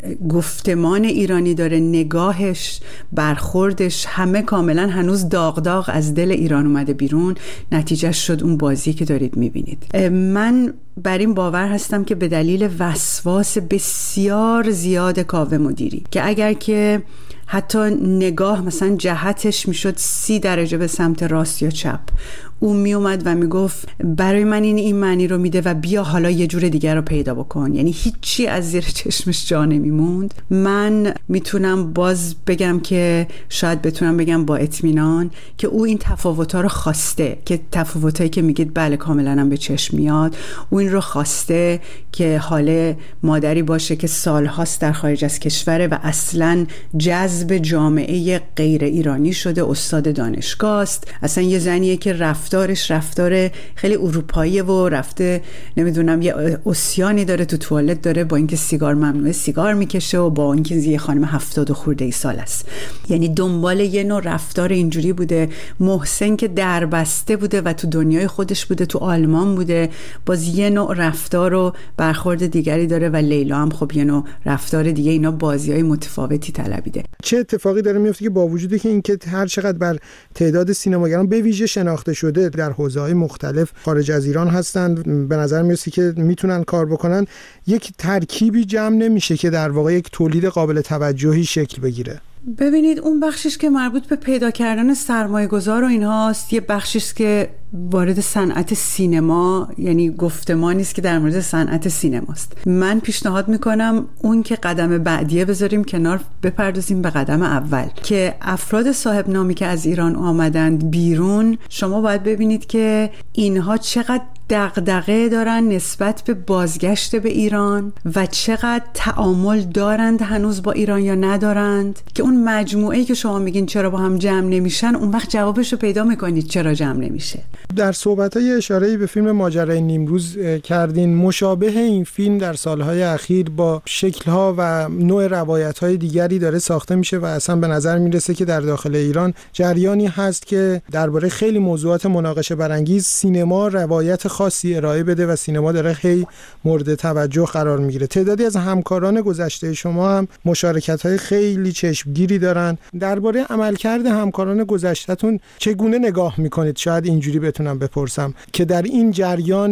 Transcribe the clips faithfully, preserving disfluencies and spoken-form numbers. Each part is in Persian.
گفتمان ایرانی داره، نگاهش، برخوردش، همه کاملا هنوز داغ داغ از دل ایران اومده بیرون. نتیجه شد اون بازی که دارید میبینید. من بر این باور هستم که به دلیل وسواس بسیار زیاد کاوه مدیری، که اگر که حتی نگاه مثلا جهتش میشد سی درجه به سمت راست یا چپ، اون میومد و میگفت برای من این این معنی رو میده و بیا حالا یه جور دیگر رو پیدا بکن، یعنی هیچی از زیر چشمش جا نمیموند. من میتونم باز بگم که شاید بتونم بگم با اطمینان که او این تفاوت‌ها رو خواسته، که تفاوتایی که میگید بله کاملا هم به چشم میاد، او این رو خواسته که حاله مادری باشه که سالهاست در خارج از کشوره و اصلا جذب جامعه غیر ایرانی شده، استاد دانشگاه است، اصلا یه زنیه که رفتارش رفتار خیلی اروپاییه و رفته نمیدونم یه اوسیانی داره تو توالت داره، با اینکه سیگار ممنوعه سیگار میکشه و با اینکه یه خانم هفتاد خورده ای سال است، یعنی دنبال یه نوع رفتار اینجوری بوده. محسن که دربسته بوده و تو دنیای خودش بوده، تو آلمان بوده، باز یه نوع رفتار و برخورد دیگری داره و لیلا هم خب یه نوع رفتار دیگه. اینا بازی‌های متفاوتی طلبیده. چه اتفاقی داره میفته که با وجودی که اینکه هر چقدر بر تعداد سینماگران به ویژه شناخته شده در حوزه‌های مختلف خارج از ایران هستند، به نظر میاد که میتونن کار بکنن، یک ترکیبی جمع نمیشه که در واقع یک تولید قابل توجهی شکل بگیره. ببینید اون بخشش که مربوط به پیدا کردن سرمایه گذار و اینهاست، یه بخشش که وارد صنعت سینما، یعنی گفتمانی است که در مورد صنعت سینماست. من پیشنهاد میکنم اون که قدم بعدیه بذاریم کنار، بپردازیم به قدم اول، که افراد صاحب نامی که از ایران آمدند بیرون، شما باید ببینید که اینها چقدر دغدغه دارن نسبت به بازگشت به ایران و چقدر تعامل دارند هنوز با ایران یا ندارند، که اون مجموعه‌ای که شما میگین چرا با هم جمع نمیشن، اون وقت جوابش رو پیدا میکنید چرا جمع نمیشه. در صحبت‌های اشاره‌ای به فیلم ماجرای نیمروز کردین. مشابه این فیلم در سالهای اخیر با شکل‌ها و نوع روایت‌های دیگری داره ساخته میشه و اصلا به نظر میرسه که در داخل ایران جریانی هست که درباره خیلی موضوعات مناقشه برانگیز سینما روایت خاصی ارائه بده و سینما داره خیلی مورد توجه قرار میگیره. تعدادی از همکاران گذشته شما هم مشارکت‌های خیلی چشمگیری دارن. درباره عملکرد همکاران گذشته‌تون چگونه نگاه میکنید؟ شاید اینجوری بتونم بپرسم که در این جریان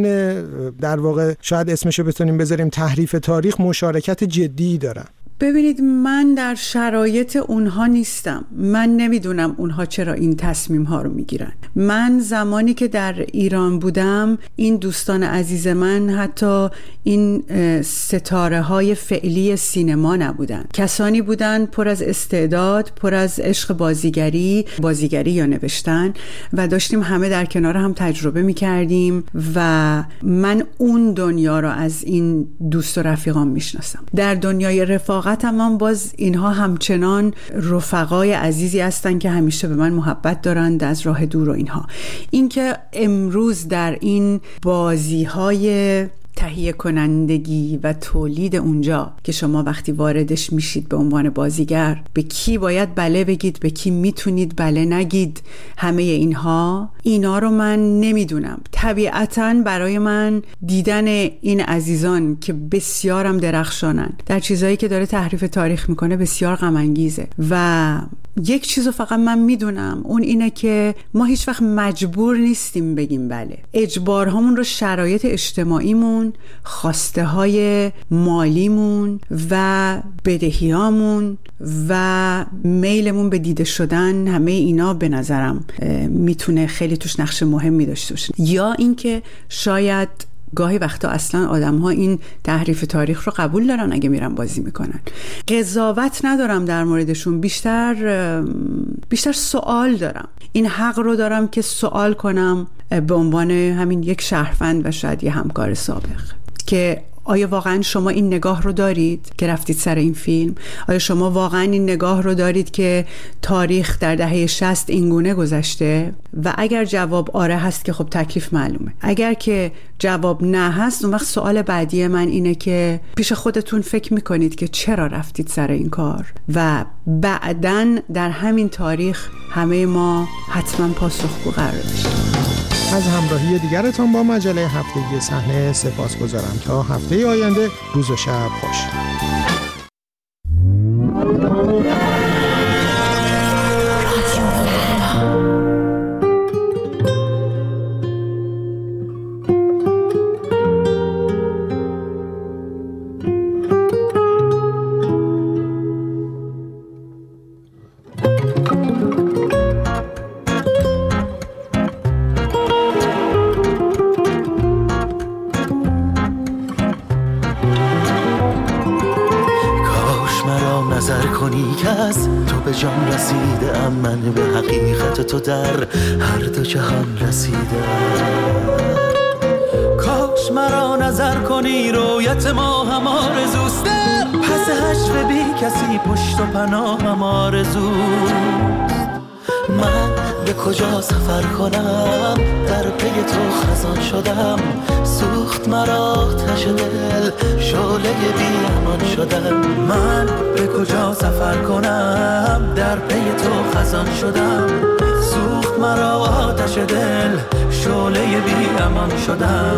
در واقع شاید اسمشو بتونیم بذاریم تحریف تاریخ مشارکت جدی دارن. ببینید من در شرایط اونها نیستم، من نمیدونم اونها چرا این تصمیم ها رو میگیرن. من زمانی که در ایران بودم این دوستان عزیز من حتی این ستاره های فعلی سینما نبودن، کسانی بودن پر از استعداد، پر از عشق بازیگری بازیگری یا نوشتن و داشتیم همه در کنار هم تجربه میکردیم و من اون دنیا رو از این دوست و رفیقان میشناسم. در دنیای رفاقت هم باز اینها همچنان رفقای عزیزی هستن که همیشه به من محبت دارند از راه دور و اینها. اینکه امروز در این بازی‌های تهیه کنندگی و تولید اونجا که شما وقتی واردش میشید به عنوان بازیگر، به کی باید بله بگید، به کی میتونید بله نگید، همه اینها اینا رو من نمیدونم. طبیعتاً برای من دیدن این عزیزان که بسیارم درخشانن در چیزایی که داره تحریف تاریخ میکنه بسیار غم انگیزه و یک چیزو فقط من میدونم، اون اینه که ما هیچ وقت مجبور نیستیم بگیم بله. اجبارهامون رو شرایط اجتماعیمون، خواسته های مالیمون و بدهیامون و میلمون به دیده شدن، همه اینا به نظرم میتونه خیلی توش نقش مهمی داشته باشه. یا اینکه شاید گاهی وقتا اصلا آدم ها این تحریف تاریخ رو قبول دارن اگه میرن بازی میکنن. قضاوت ندارم در موردشون، بیشتر بیشتر سوال دارم. این حق رو دارم که سوال کنم به عنوان همین یک شهروند و شاید یه همکار سابق که آیا واقعا شما این نگاه رو دارید که رفتید سر این فیلم؟ آیا شما واقعا این نگاه رو دارید که تاریخ در دهه شصت اینگونه گذشته؟ و اگر جواب آره هست که خب تکلیف معلومه. اگر که جواب نه هست، اون وقت سوال بعدی من اینه که پیش خودتون فکر میکنید که چرا رفتید سر این کار و بعدن در همین تاریخ همه ما حتما پاسخگو قرار داشتیم. از همراهی دیگرتان با مجله هفتگی صحنه سپاسگزارم. تا هفته آینده روز و شب خوش. کنی که از تو به جان رسیده ام، من به حقیقت تو در هر دو جهان رسیدم. کاش مرا نظر کنی رویت ما هم آرزوست، پس حشر بی کسی پشت و پناه هم آرزوست. من به کجا سفر کنم در پی تو خزان شدم، سوخت مرا آتش دل شعله بی امان شدم. من به کجا سفر کنم در پی تو خزان شدم، سوخت مرا آتش دل شعله بی امان شدم.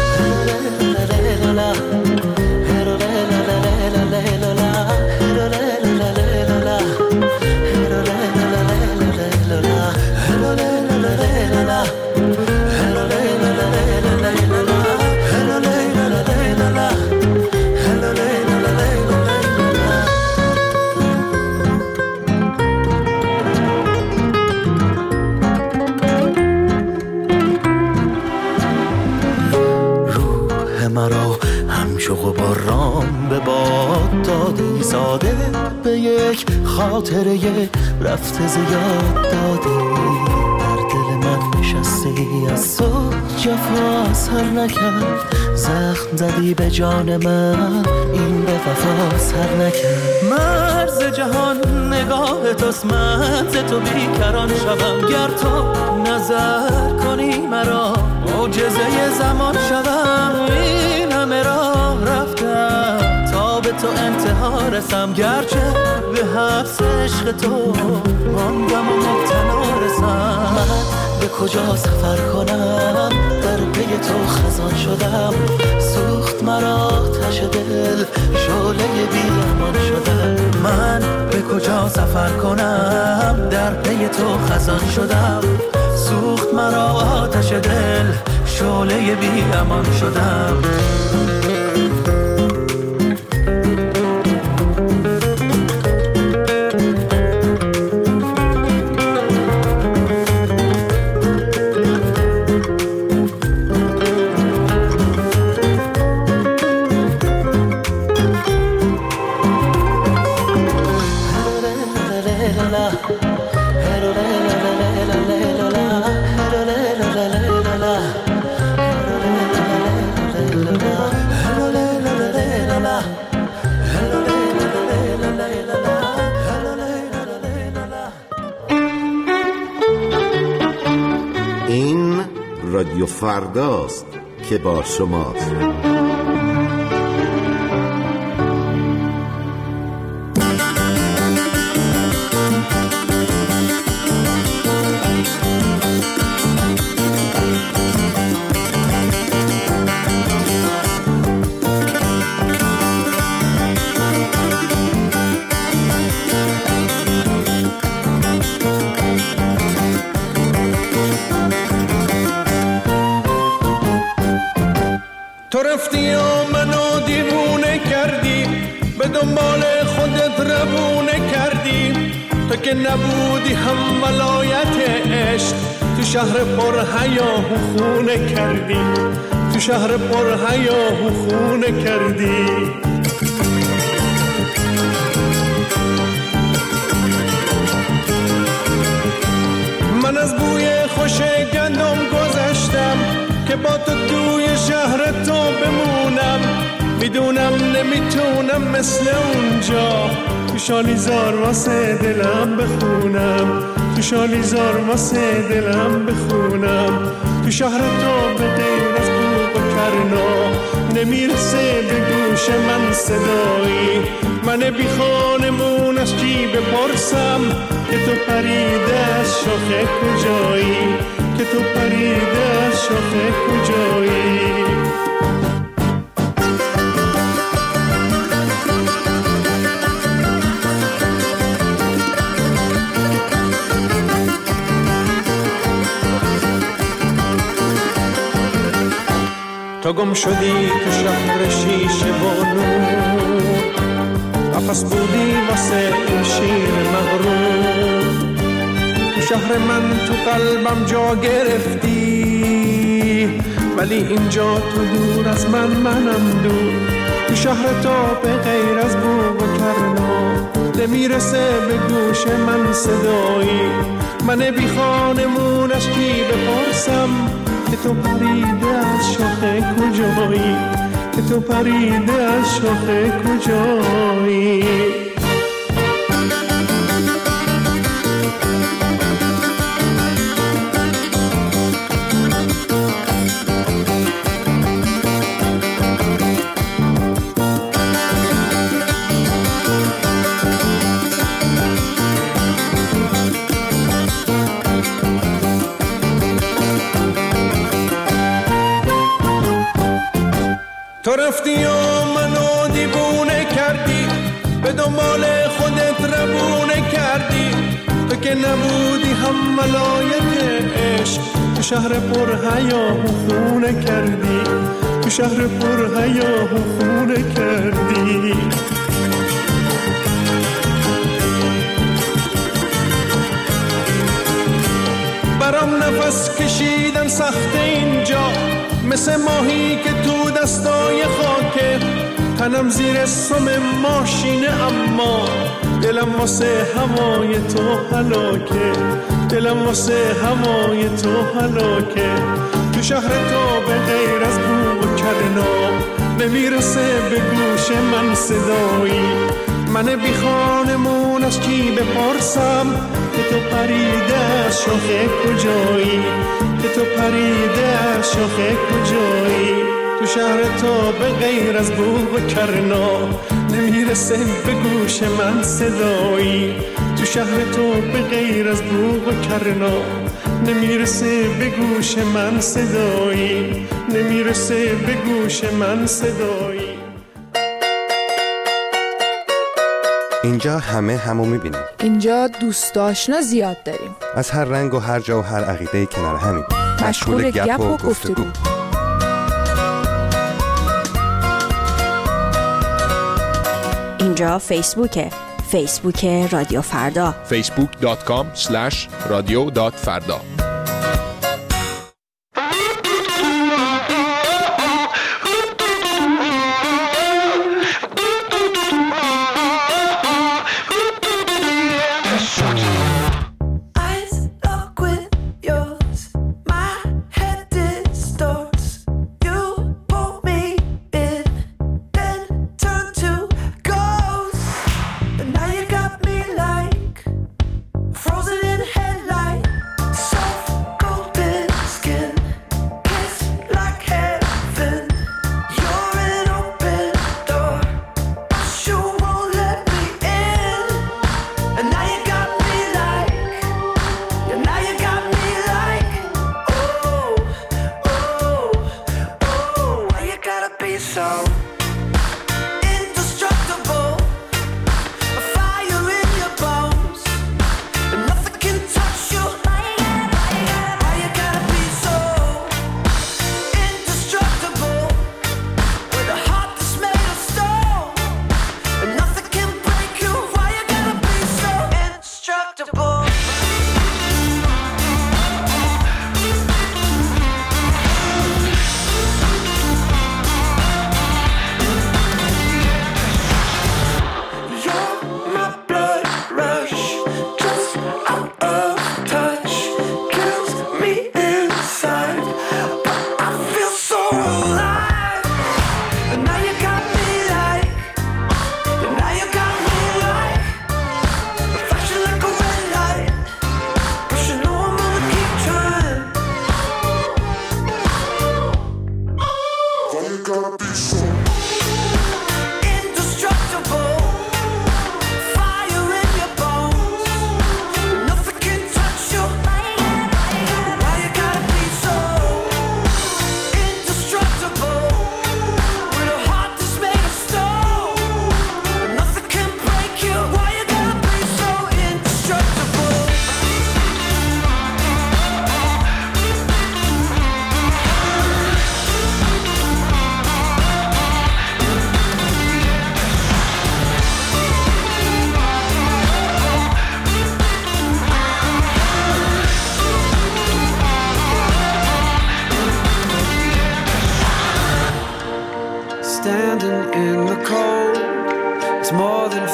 مرا همچو باران به باد دادی، ساده به یک خاطره رفته زیاد دادی. در دل من نشستی از تو جفا سر نکرد، زخم زدی به جان من این به وفا سر نکرد. مرز جهان نگاه توست، من ز تو بیکران شوم، گر تو نظر کنی مرا معجزه زمان شوم. این همه راه رفتم تا به تو انتها رسم، گرچه به حبس عشق تو ماندم و مبتلا رسم. من به کجا سفر کنم در پی تو خزان شدم، سوخت مرا آتش دل شعله بی امان شدم. من به کجا سفر کنم در پی تو خزان شدم، سوخت مرا آتش دل شعله بی امان شدم. این رادیو فرداست که با شماست. تو رفتی و منو دیوونه کردی، به دنبال خودت روونه کردی. تو که نبودی هم ولایت عشق، تو شهر پر هیاهو خونه کردی، تو شهر پر هیاهو خونه کردی. من از بوی خوش گندم گذشتم که با تو توی شهر تو بمونم. میدونم نمیتونم مثل اونجا تو شالیزار واسه دلم بخونم، تو شالیزار واسه دلم بخونم. تو شهر تو به غیر از بوق و کرنا نمیرسه به گوش من صدایی. من بی خانمون از کی بپرسم که تو پریده از شاخه کجایی، که تو پریده از شاخه کجایی. تو گم شدی تو شهر شیشه و نور، قفس بودی واسه این شیر مغرور. تو شهر من تو قلبم جا گرفتی، ولی اینجا تو دور از من منم دور. تو شهر تو به غیر از بوق و کرنا نمیرسه به گوش من صدایی. من بی خانمونش کی بپرسم که تو پریده از شاخه کجایی، که تو پریده از شاخه کجایی. تو رفتی و منو دیوونه کردی، به دنبال خودت روونه کردی. تو که نبودی هم ولایت عشق، تو شهر پر حیا و خونه کردی، تو شهر پر حیا و خونه کردی. برام نفس کشیدن سخت اینجا، مثل ماهی که تو دستای خاکه. تنم زیر سم ماشینه اما دلم واسه هوای تو هلاکه، دلم واسه هوای تو هلاکه. تو شهر تو به غیر از بو و کرنا نمیرسه به گوش من صدایی. من بی خانمون از کی بپرسم که تو پریده از شاخه کجایی، که تو پریده از شاخه کجایی. تو شهر تو به غیر از بوق و کرنا نمیرسه به گوش من صدایی. تو شهر تو به غیر از بوق و کرنا نمیرسه به گوش من صدایی، نمیرسه به گوش من صدایی. اینجا همه همو میبینیم. اینجا دوست آشنا زیاد داریم، از هر رنگ و هر جا و هر عقیده کنار همین، مشغول گپ و گفتگو. اینجا فیسبوکه، فیسبوک رادیو فردا، فیسبوک دات کام اسلش رادیو دات فردا. Frozen in headlight, so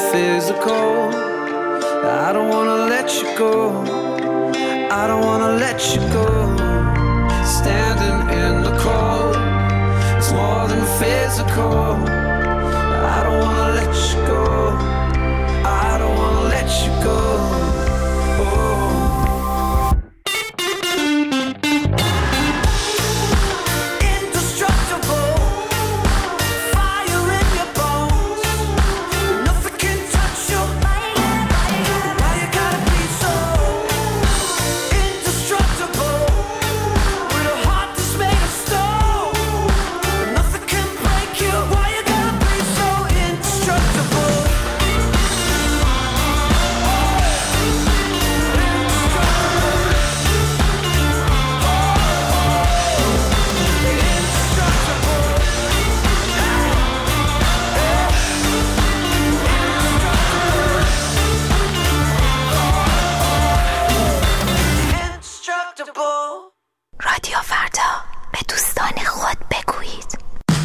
physical. I don't wanna let you go. I don't wanna let you go. Standing in the cold, it's more than physical. I don't wanna let you go. I don't wanna let you go. Oh. رادیو فردا، به دوستان خود بگویید.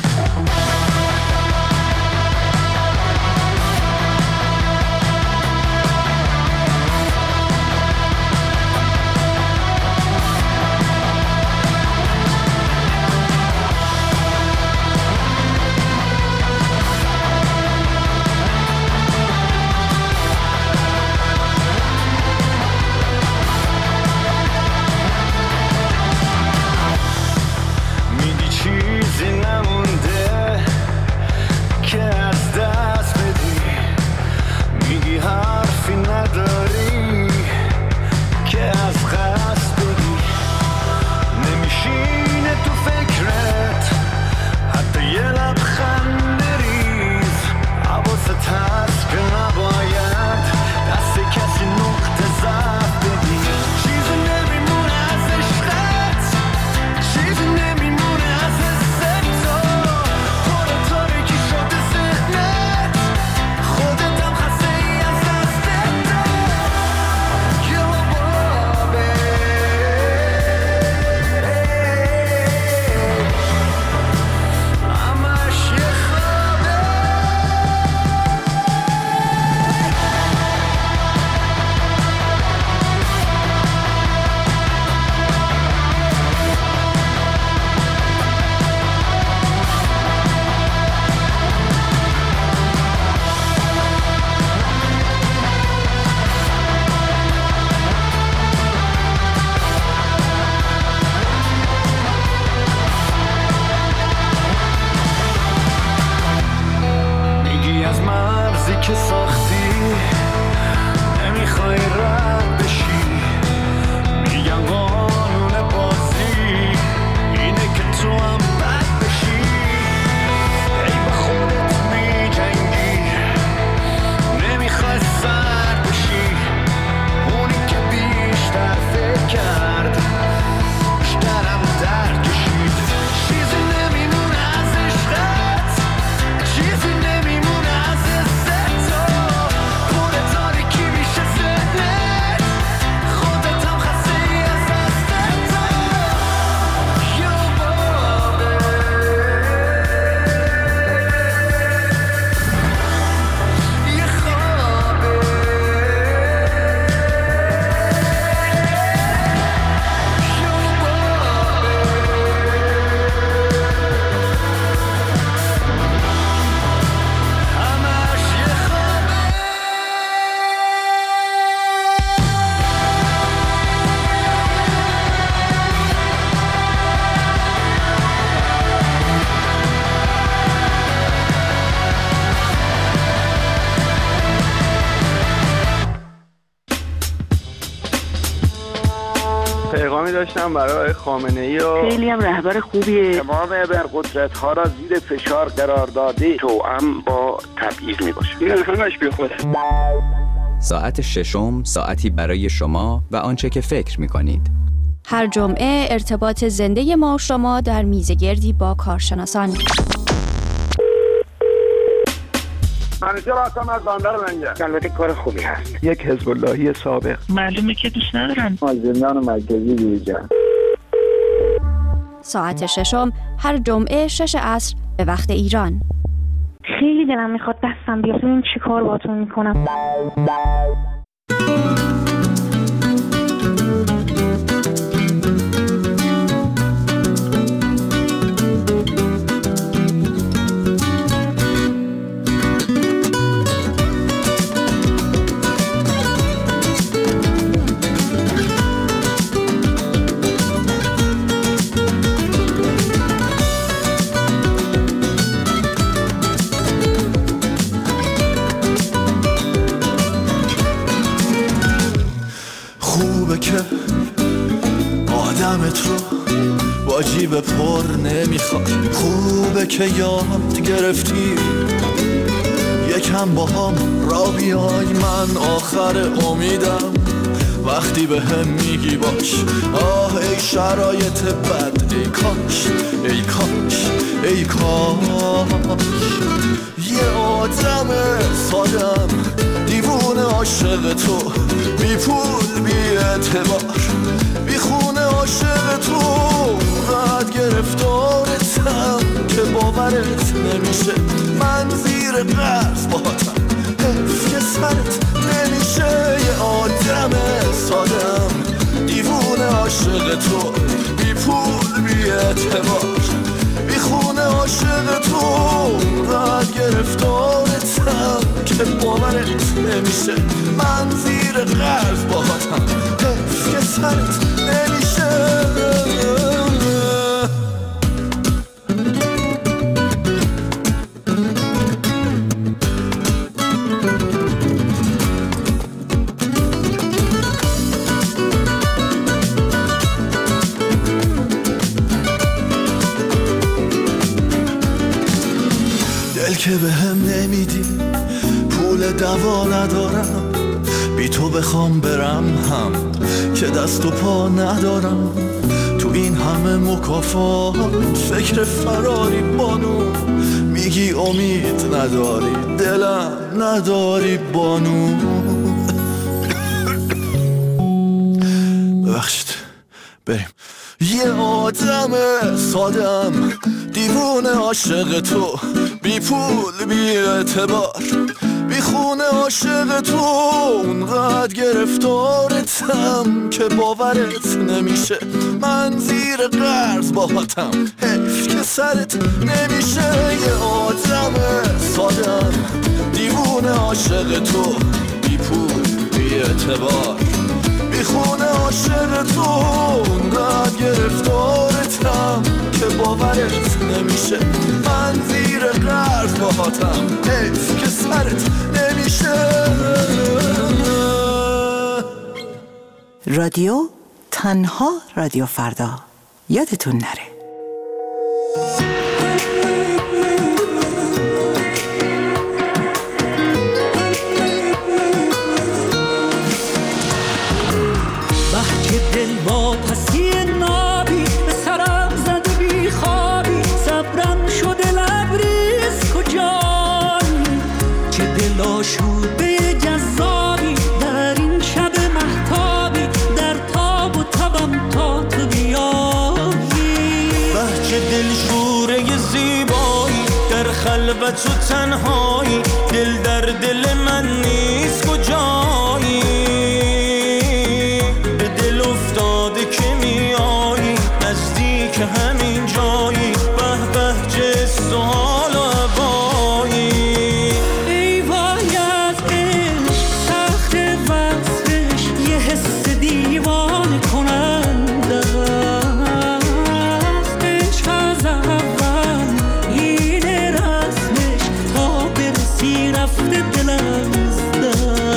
پیغامی داشتم برای خامنه‌ای و خیلی هم رهبر خوبیه. تمام ابرقدرت‌ها را زیر فشار قرار داده توأم با تبعیض میباشه. این همش بیخوده. ساعت ششم، ساعتی برای شما و آنچه که فکر می‌کنید. هر جمعه ارتباط زنده ما و شما در میزگردی با کارشناسان. منیجر هستم از بندر لنگر. البته کار خوبی هست. یک حزب اللهی سابق. معلومه که دوست ندارن. مازندران مرکزی دیجان. ساعت ششم هر جمعه شش عصر به وقت ایران. خیلی دلم میخواد دستم بیاد ببینیم چی کار باهاتون میکنم. که آدمت رو با جیب پر نمیخواد. خوبه که یاد گرفتی یکم با هم را بیای. من آخر امیدم وقتی به هم میگی باش. آه ای شرایط بد، ای کاش ای کاش ای کاش یه آدم سادم دیوونه عاشق تو، بی پول بی اعتبار بی خونه عاشق تو. بعد گرفتارتم که باورت نمیشه. من زیر قرض باهاتم حیف که سرت نمیشه. یه آدم سادم دیوونه عاشق تو، بی پول بی اعتبار بی خونه عاشق تو. بعد گرفتارتم که باورت نمیشه. من زیر قرض باهاتم حیف که سرت نمیشه. دل که به هم نمیدی، پول دوا ندارم. بی تو بخوام برم هم که دست و پا ندارم. تو این همه مکافات فکر فراری بانو. میگی امید نداری، دلم نداری بانو. ببخشید بریم. یه آدم سادم دیوونه عاشق تو، بی پول بی اعتبار بی خونه عاشق تو. اونقدر گرفتارتم که باورت نمیشه. من زیر قرض باهاتم حیف که سرت نمیشه. یه آدم سادم دیوونه عاشق تو، بی پول بی اعتبار بی خونه عاشق تو. اونقدر گرفتارتم که باورت نمیشه. من زیر قرض باهاتم حیف که سرت نمیشه. رادیو تنها رادیو فردا، یادتون نره. بحک دل با پسی نابی به سرم زده بی خوابی. صبرم شده لبریز کجایی، چه دل آشوده جذابی در این شب مهتابی. در تاب و تبم تا تو بیایی. بحک دل شوره زیبایی در خلوت و تنهایی. دل در دل من نیست کجایی. که همین جایی به به جست و حال و عبایی. ای وای از عشق سخت وصفش، یه حس دیوانه کننده است. عشق از اول این رسمش تا برسی رفته دلم زده.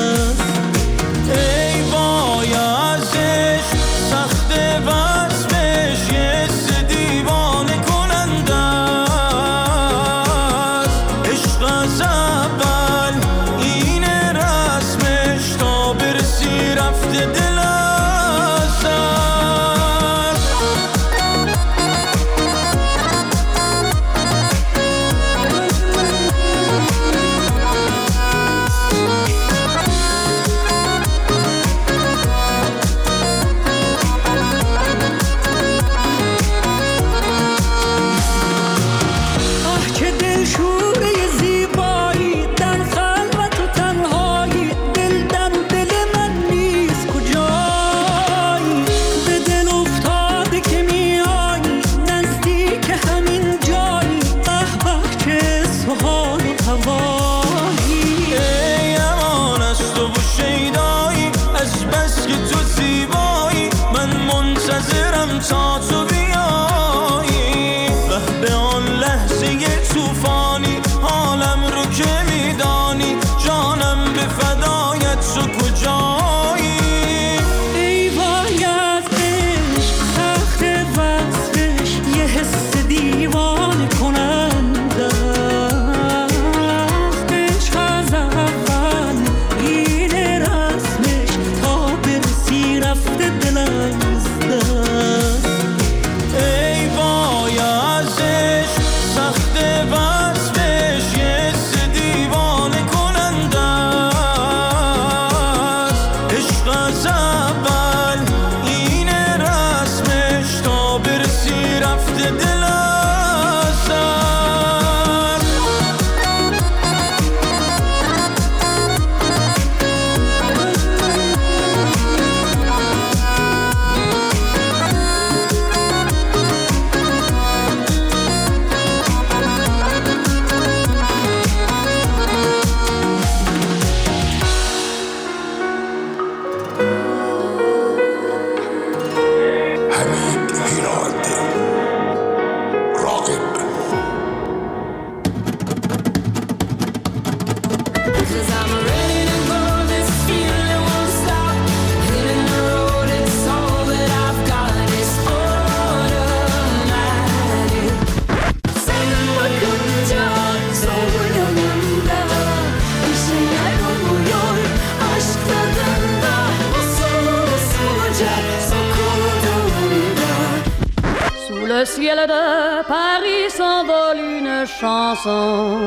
ciel de Paris s'envole une chanson.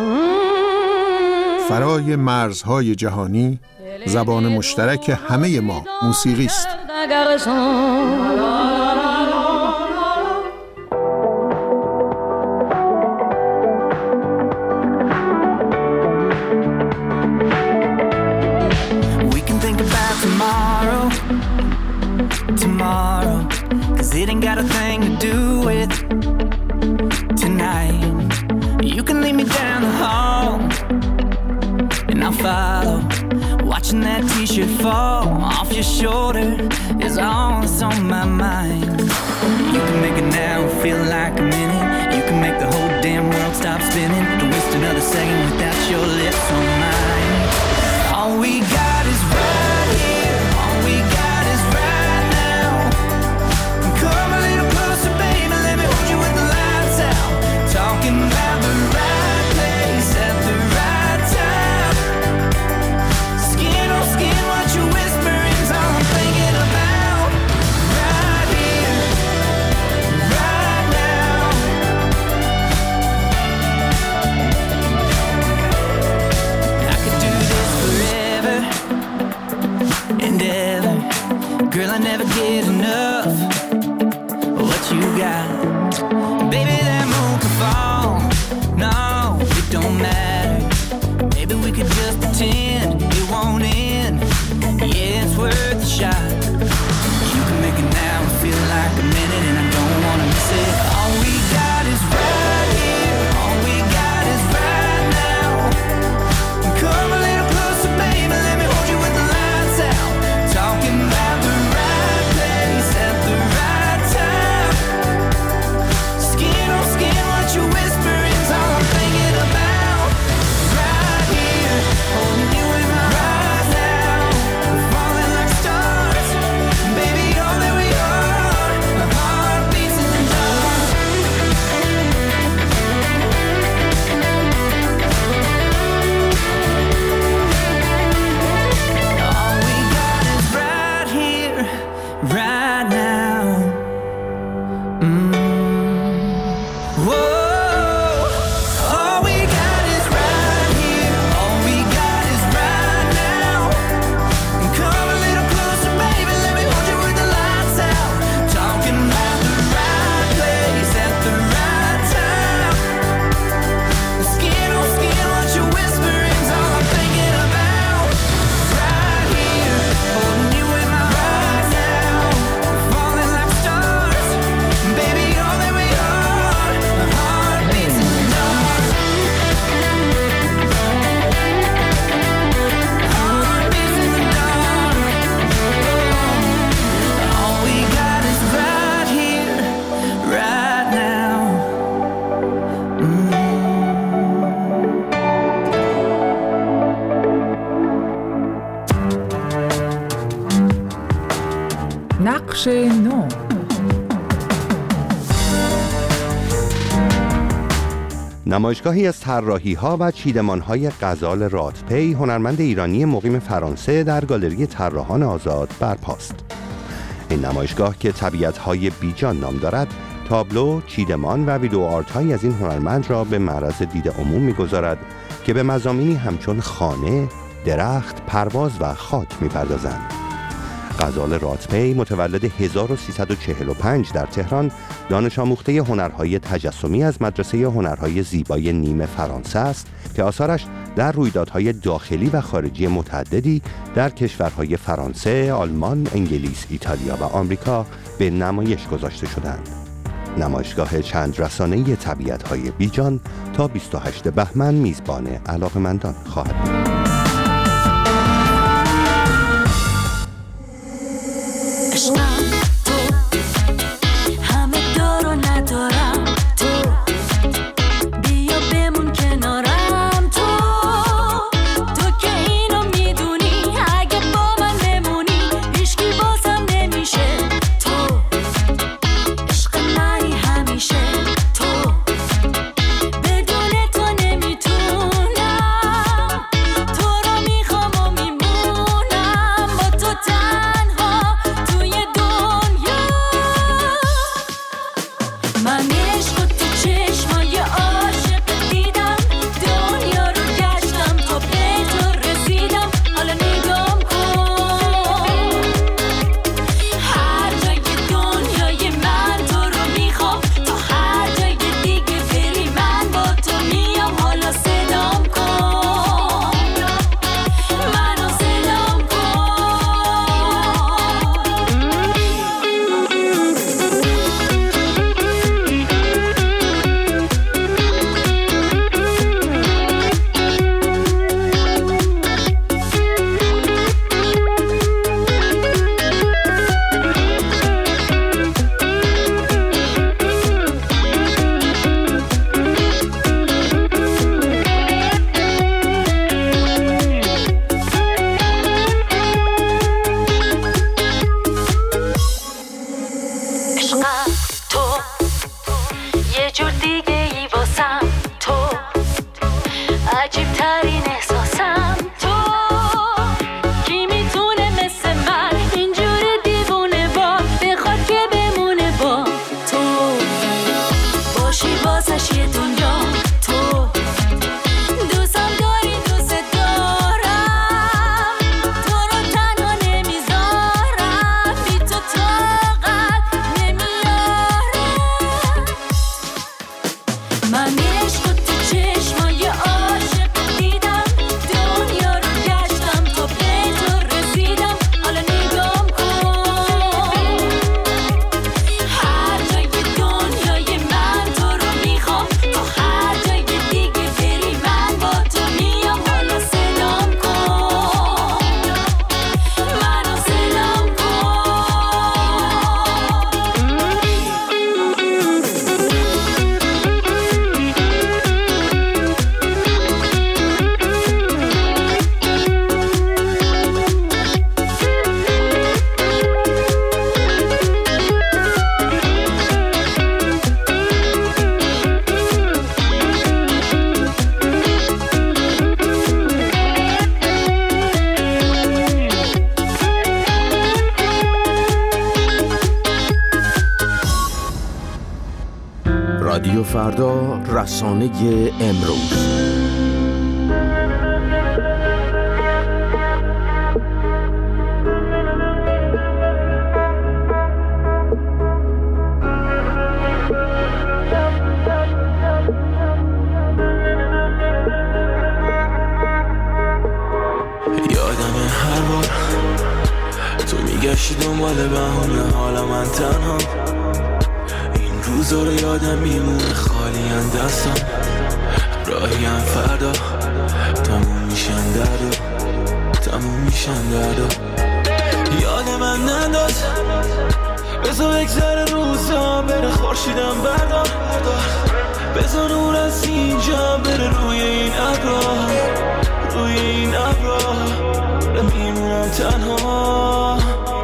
فرای مرزهای جهانی زبان مشترک همه ما موسیقی است. Tomorrow, tomorrow, 'cause it ain't got a thing to do with tonight. You can lead me down the hall, and I'll follow. Watching that t-shirt fall off your shoulder is all that's on my mind. You can make it now feel like a minute. You can make the whole damn world stop spinning. Don't waste another second without your lips on mine. All we got is right here. All we got is right now. Come a little closer, baby. Let me hold you with the lights out. Talking about the right place at the right time. Skin on skin, what you whispering is all I'm thinking about. Right here, right now. I could do this forever and ever. Girl, I never get enough of what you got. Baby, that moon could fall. No, it don't matter. Maybe we could just pretend it won't end. Yeah, it's worth a shot. You can make it now and feel like a minute, and I don't wanna miss it. All we got is right here. All we got is right now. Come a little closer, baby. Let me hold you with the lights out. Talking about the right place at the right time. Skin on skin, what you whispering is all I'm thinking about. Right here, holding you in my right now. We're falling like stars, baby, all that we are. My heart beats in the dark. All we got is right here, right now. Mm. Whoa. All we got is right here. All we got is right now. Come a little closer, baby. Let me hold you with the lights out. Talking about the right place at the right time. Skin on skin, what you whispering is all I'm thinking about. Right here, holding you in my right now. Falling like stars, baby, all that we are. My heart beats in the dark. Heart beats in the dark. All we got is right here, right now. نقش نو. نمایشگاهی از طراحی‌ها و چیدمان‌های غزال رادپی، هنرمند ایرانی مقیم فرانسه، در گالری طراحان آزاد برپاست. این نمایشگاه که طبیعت‌های بیجان نام دارد، تابلو، چیدمان و ویدئو آرت‌هایی از این هنرمند را به معرض دید عموم می‌گذارد که به مضامینی همچون خانه، درخت، پرواز و خاک می‌پردازند. غزال رادپی متولد هزار و سیصد و چهل و پنج در تهران، دانش آموخته هنرهای تجسمی از مدرسه هنرهای زیبای نیم فرانسه است که آثارش در رویدادهای داخلی و خارجی متعددی در کشورهای فرانسه، آلمان، انگلیس، ایتالیا و آمریکا به نمایش گذاشته شدند. نمایشگاه چند رسانه‌ای طبیعت‌های بیجان تا بیست و هشتم بهمن میزبان علاقه‌مندان خواهد بود. رادیو فردا، رسانه امروز. یادم هر بار تو میگشتی دنبال بهونه، حالا من تنها این روزا رو یادم میمونه، خالی ان دستم راهیم فردا تموم میشن درد و تموم میشن درد و یاد من نداد بذار بگذره روزا بره، خورشیدم بردار بذار نور از اینجا بره روی این ابرا، روی این ابرا میمونم تنها.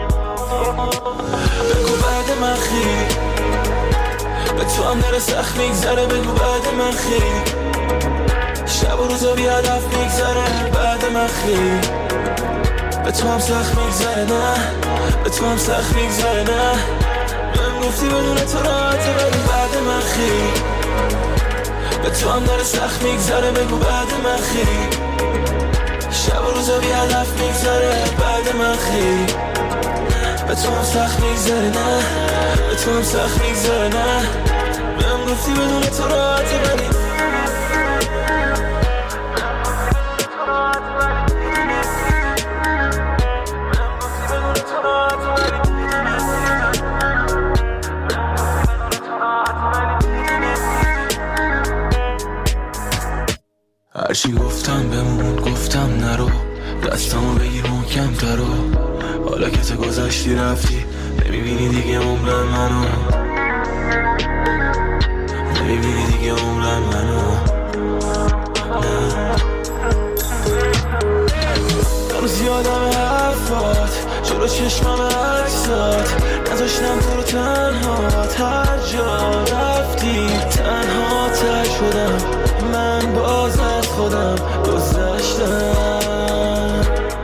بگو بعد من خیلی به تو هم داره سخت میگذره، بگو بعد من خیلی شب و روزا بی هدف میگذره، بعد من خیلی به تو هم سخت میگذره، نه به تو هم سخت میگذره، نه من گفتی بدون تو راحته، بگو بعد من خیلی به تو هم داره سخت میگذره، بگو بعد من خیلی شب و روزا بی هدف میگذره، بعد من خیلی به تو هم سخت میگذره، نه به تو هم سخت میگذره، نه من گفتی بدون تو راحته، ولی هرچی گفتم بمون، گفتم نرو، دستامو بگیر محکم ترو، حالا که تو گذشتی رفتی نمیبینی دیگه عمر منو، نمیبینی دیگه عمر منو، نه هنوز یادم حرفات جلو چشمم عکسات، نذاشتم تو رو تنهات، هر جا رفتی تنها تر شدم، من باز از خودم گذشتم.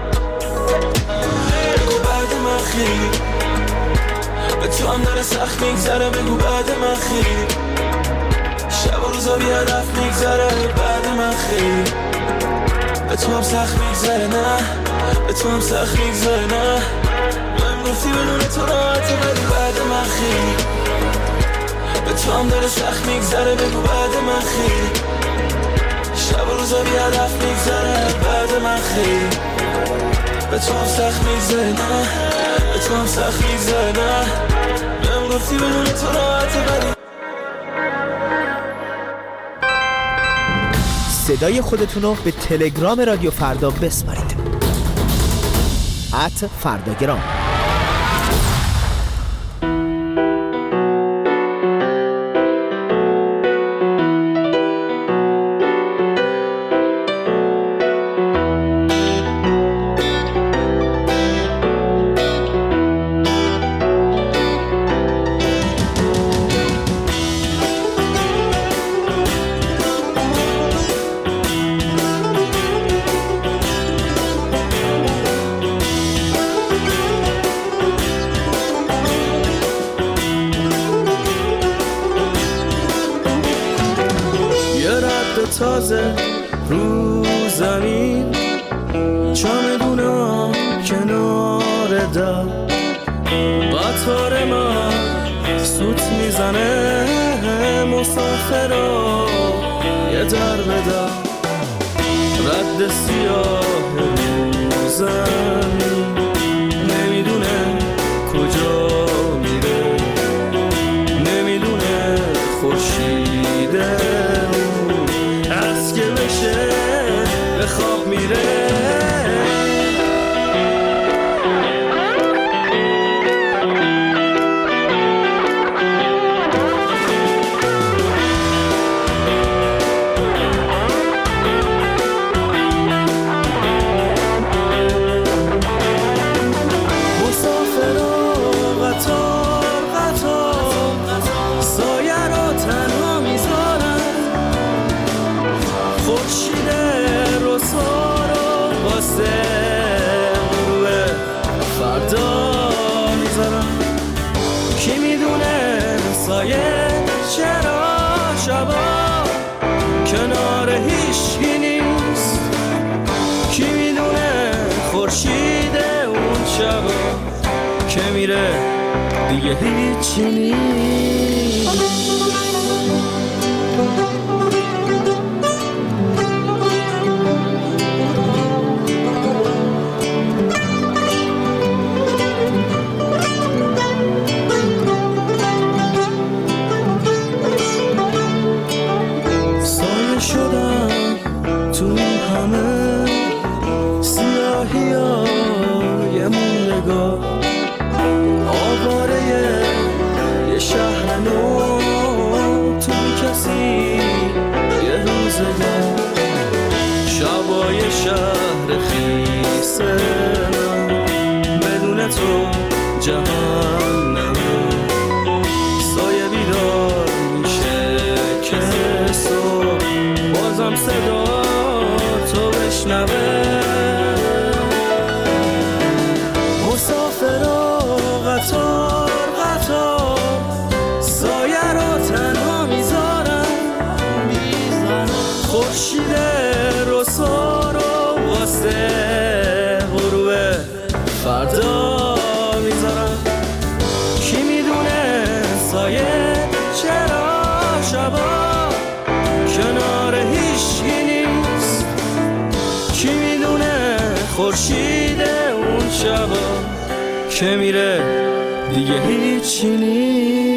بگو بعد من خیلی به تو هم داره سخت میگذره، بگو بعد من خیلی شب و روزا بی هدف میگذره، بعد من خیلی به تو هم سخت میگذره، نه به تو هم سخت میگذره، نه من گفتی بدون تو راحته، بگو بعد من خیلی به تو هم داره سخت میگذره، بگو بعد من خیلی شب و روزا بی هدف میگذره، بعد من خیلی به تو هم سخت میگذره، نه به تو هم سخت میگذره، نه من گفتی بدون تو راحته، ولی صدای خودتونو به تلگرام رادیو فردا بسپارید. ات فرداگرام. تازه رو زمین، چمدونا کنار در، قطار من سوت میزنه مسافرا یه در به در، رد سیاه رو زمین نمیدونه کجا میره، نمیدونه خورشیده از که بشه به خواب میره. خورشید اون شبا که میره دیگه هیچی نیست. سایه شدم تو این همه سیاهی های موندگاه، آواره یه شهر نو تو کسی یه روزگار، شبای شهر خیسه بدون تو جهنم، سایه بیدار میشه که صبح بازم صدا تو بشنوه. مسافرا قطار قطار سایه رو تنها میذارن، خورشید رسوا رو واسه غروب فردا میذارن. کی میدونه سایه چرا شبا کنار هیچی نیست، کی میدونه خورشید اون شبا که میره دیگه هیچی نیست.